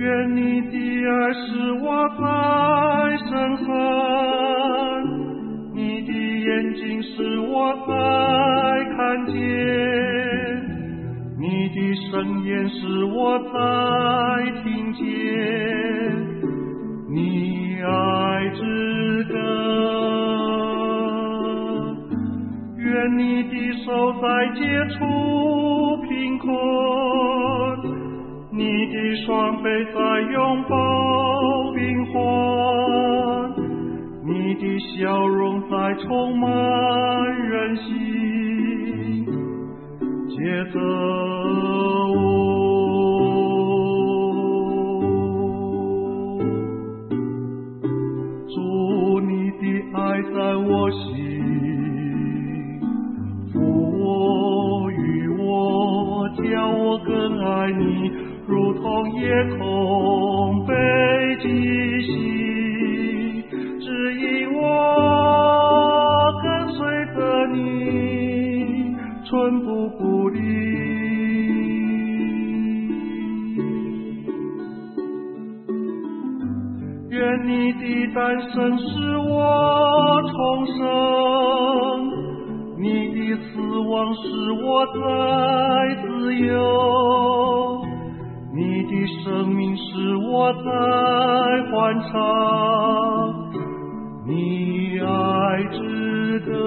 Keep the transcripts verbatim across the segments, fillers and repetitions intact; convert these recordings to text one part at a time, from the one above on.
愿你的爱使我再深恨，你的眼睛使我再看见，你的声言使我再听见，你爱之歌。愿你的手再解除贫困，你的双臂在拥抱病患，你的笑容在充满人心，接着我。主，你的爱在我心，扶我与我，叫我更爱你，如同夜空北极星，指引我跟随着你，寸步不离。愿你的诞生使我重生，你的死亡使我再自由，你的生命使我再欢唱，你爱之歌。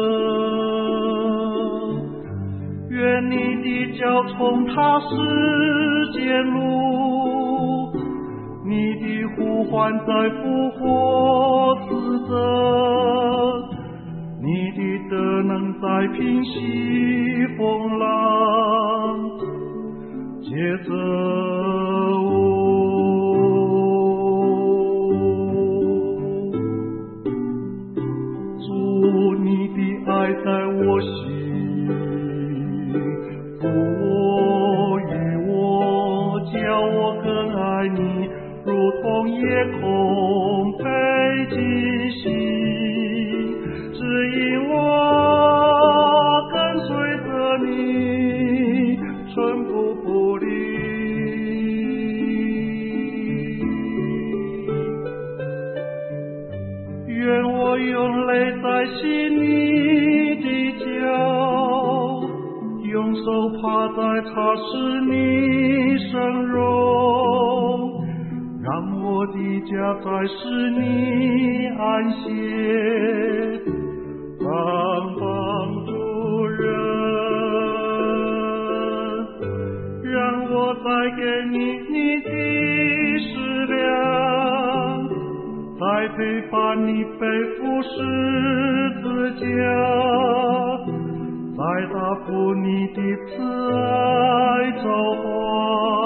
愿你的脚冲踏世间路，你的呼唤在复活死者，你的德能在平息风浪，接着我。主，你的爱在我心，扶我与我，叫我更爱你，如同夜空北极星，指引我跟随着你，寸步不离。愿我用泪在洗你的脚，用手帕在擦拭你生容，让我的家在使你安歇，当帮助人，让我再给你你的食粮，再陪伴你背负十字架，再答复你的慈爱召唤。